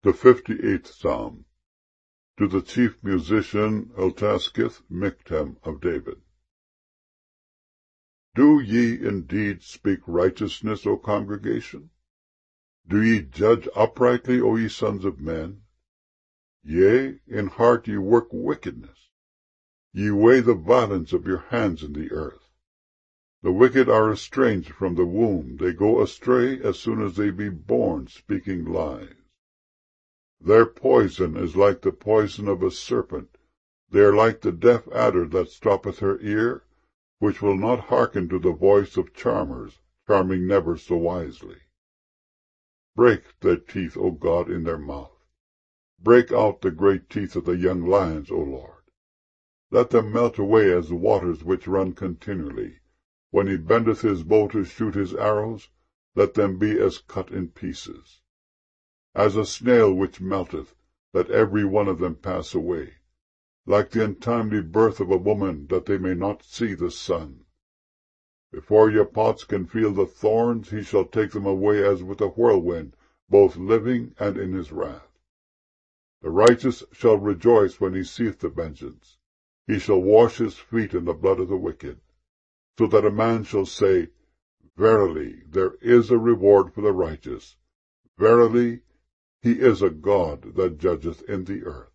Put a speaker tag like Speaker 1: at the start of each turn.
Speaker 1: The 58th Psalm. To the chief musician Eltaskith, Michtam of David. Do ye indeed speak righteousness, O congregation? Do ye judge uprightly, O ye sons of men? Yea, in heart ye work wickedness. Ye weigh the violence of your hands in the earth. The wicked are estranged from the womb. They go astray as soon as they be born, speaking lies. Their poison is like the poison of a serpent. They are like the deaf adder that stoppeth her ear, which will not hearken to the voice of charmers, charming never so wisely. Break their teeth, O God, in their mouth. Break out the great teeth of the young lions, O Lord. Let them melt away as waters which run continually. When he bendeth his bow to shoot his arrows, let them be as cut in pieces. As a snail which melteth, let every one of them pass away, like the untimely birth of a woman, that they may not see the sun. Before your pots can feel the thorns, he shall take them away as with a whirlwind, both living and in his wrath. The righteous shall rejoice when he seeth the vengeance. He shall wash his feet in the blood of the wicked, so that a man shall say, Verily, there is a reward for the righteous. Verily, he is a God that judgeth in the earth.